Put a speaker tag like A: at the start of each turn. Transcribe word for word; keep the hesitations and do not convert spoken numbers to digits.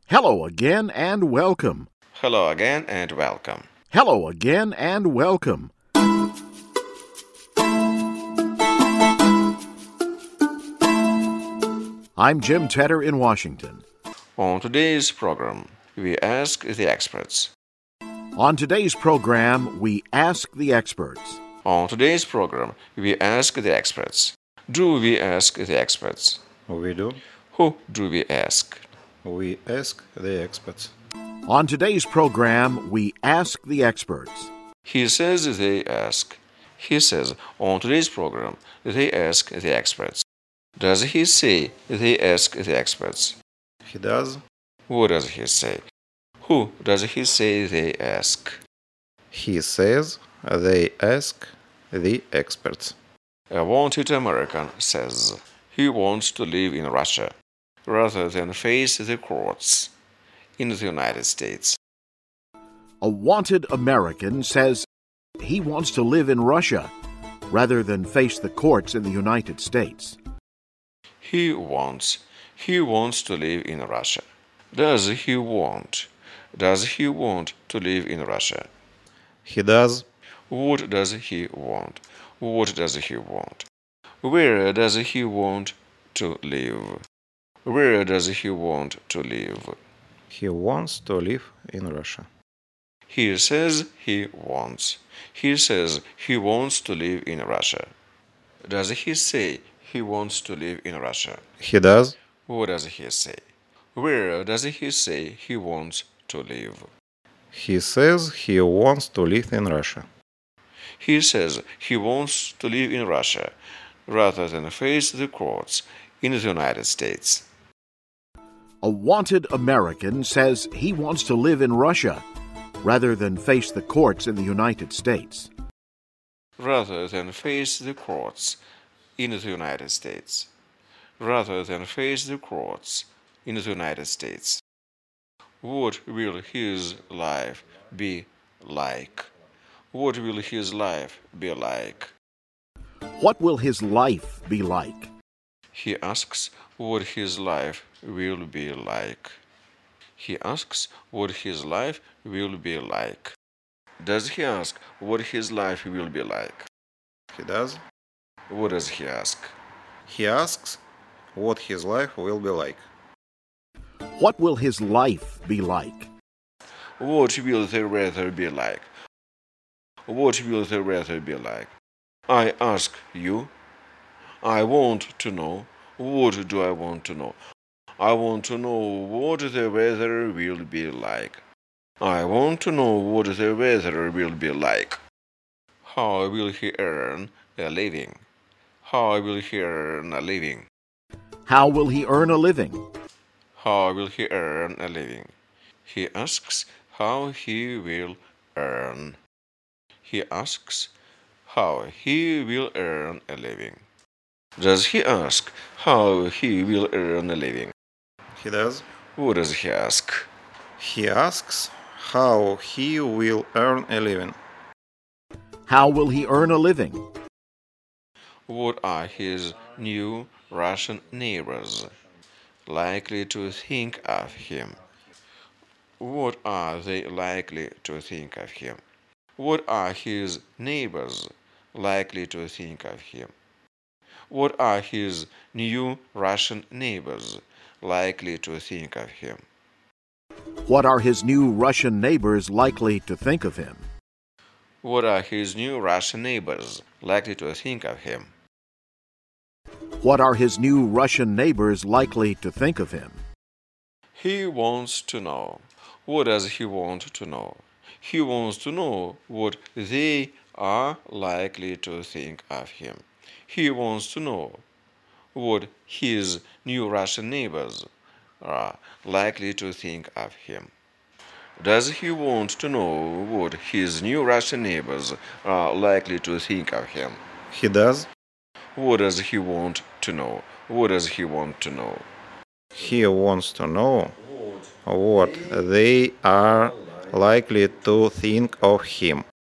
A: Hello again and welcome.
B: Hello again and welcome.
A: Hello again and welcome. I'm Jim Tedder in Washington.
B: On today's program, we ask the experts.
A: On today's program, we ask the experts.
B: On today's program, we ask the experts. Do we ask the experts?
C: We do.
B: Who do we ask?
C: We ask the experts.
A: On today's program, we ask the experts.
B: He says they ask. He says on today's program, they ask the experts. Does he say they ask the experts?
C: He does.
B: What does he say? Who does he say they ask?
C: He says they ask the experts.
B: A wanted American says he wants to live in Russia rather than face the courts in the United States.
A: A wanted American says he wants to live in Russia rather than face the courts in the United States.
B: He wants, he wants to live in Russia. Does he want, does he want to live in Russia?
C: He does.
B: What does he want? What does he want? Where does he want to live? Where does he want to live?
C: He wants to live in Russia.
B: He says he wants. He says he wants to live in Russia. Does he say he wants to live in Russia?
C: He does.
B: What does he say? Where does he say he wants to live?
C: He says he wants to live in Russia.
B: He says he wants to live in Russia rather than face the courts in the United States.
A: A wanted American says he wants to live in Russia rather than face the courts in the United States.
B: Rather than face the courts in the United States. Rather than face the courts in the United States. What will his life be like? What will his life be like?
A: What will his life be like?
B: He asks what his life will be like. He asks what his life will be like. Does he ask what his life will be like?
C: He does.
B: What does he ask?
C: He asks what his life will be like.
A: What will his life be like?
B: What will the weather be like? What will the weather be like? I ask you. I want to know. What do I want to know? I want to know what the weather will be like. I want to know what the weather will be like. How will he earn a living? How will he earn a living?
A: How will he earn a living?
B: How will he earn a living? He asks how he will earn. He asks how he will earn a living. Does he ask how he will earn a living?
C: He does.
B: What does he ask?
C: He asks how he will earn a living.
A: How will he earn a living?
B: What are his new Russian neighbors likely to think of him? What are they likely to think of him? What are his neighbors likely to think of him? What are his new Russian neighbors likely to think of him?
A: What are his new Russian neighbors likely to think of him?
B: What are his new Russian neighbors likely to think of him?
A: What are his new Russian neighbors likely to think of him?
B: He wants to know. What does he want to know? He wants to know what they are likely to think of him. He wants to know what his new Russian neighbors are likely to think of him. Does he want to know what his new Russian neighbors are likely to think of him?
C: He does.
B: What does he want to know? What does he want to know?
C: He wants to know what they are likely to think of him.